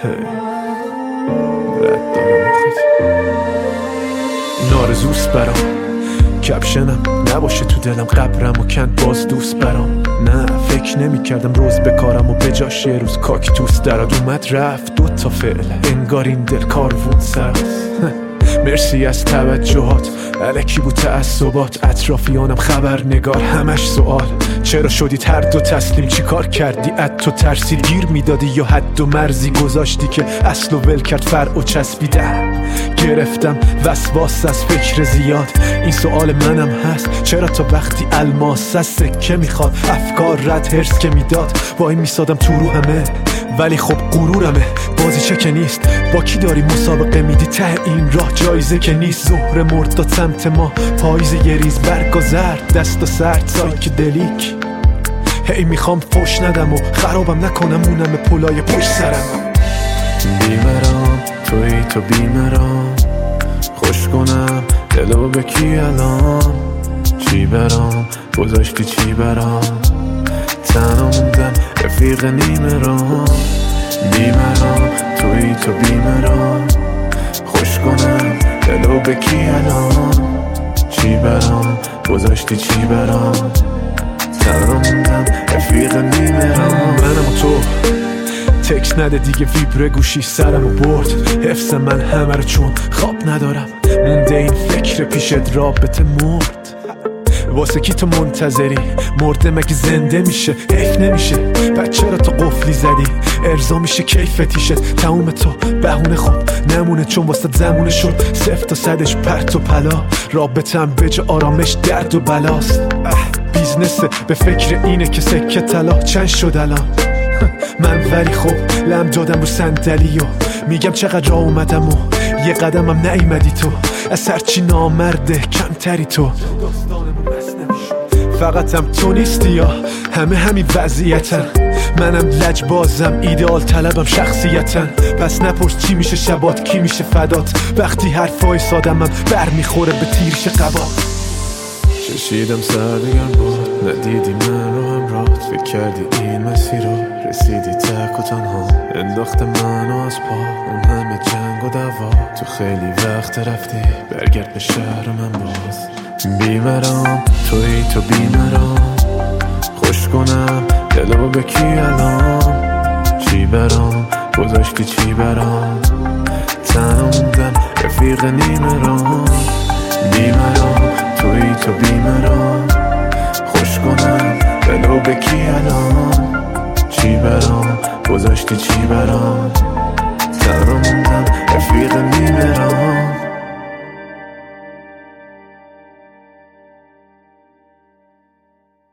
رد دارم نارزوست برام کپشنم نباشه تو دلم قبرم و کند باز دوست برام نه فکر نمی کردم روز بکارم و بجاش یه روز کاکتوس دراد اومد رفت 2 تا فعل انگار این دل کاروون سرست مرسی از توجهات الکی بود تعصبات اطرافیانم خبرنگار همش سوال چرا شدید هر دو تسلیم چی کار کردی اد تو ترسید گیر میدادی یا حد و مرزی گذاشتی که اصل و ول کرد فرع و چسبیده گرفتم وسواس از فکر زیاد این سوال منم هست چرا تا وقتی الماس از سکه میخواد افکار رد هرس که میداد وای میسادم تو رو همه ولی خب غرورمه بازی چه که نیست با کی داری مسابقه میدی ته این راه جایزه که نیست ظهر مرد داد سمت ما پاییز یه ریز برگ و زرد دست و سرد سایک دلیک هی میخوام فوش ندم و خرابم نکنم اونم پلای پشت سرم بیمرام توی تو بیمرام خوش کنم دلو به کی الان چی برام گذاشتی چی برام تنها موندم رفیق نیمه رام بیمرام توی تو بیمرام خوش کنم دلو به کی الان چی برام گذاشتی چی برام تنها موندم رفیق نیمه رام منم و تو تکس نده دیگه ویبره گوشی سرمو برد حفظ من همه رو چون خواب ندارم مونده این فکر پیشت رابطه مرد واسه کی تو منتظری مرده مگه زنده میشه حیف نمیشه بعد چرا تو قفلی زدی ارضا میشه کیفتیشت تموم تو بهونه خوب نمونه چون واسه زمونه شد 0 تا 100ش پرت و پلا رابطم به جا آرامش درد و بلاست بیزنسه به فکر اینه که سکه طلا چند شد الان من ولی خب لم دادم رو صندلی و میگم چقدر راه اومدم و یه قدمم نیومدی تو از هرچی نامرده کمتری تو فقطم تو نیستی یا همه همین وضعیتن منم لجبازم ایدئال طلبم شخصیتن پس نپرس چی میشه شبات کی میشه فدات وقتی حرفای سادمم بر میخوره به تیرش قبات چشیدم سردگم بود ندیدی من رو همراهت فکر کردی این مسیر رو رسیدی تک و تنها انداخت منو از پا اون همه جنگ و دعوا تو خیلی وقت رفتی برگرد به شهر من باز بیمرام توی تو بیمرام خوش کنم دلو به کی الان چی برام گذاشتی چی برام تنها موندم رفیق نیمه رام بیمرام توی تو بیمرام خوش کنم دلو به کی الان چی برام گذاشتی چی برام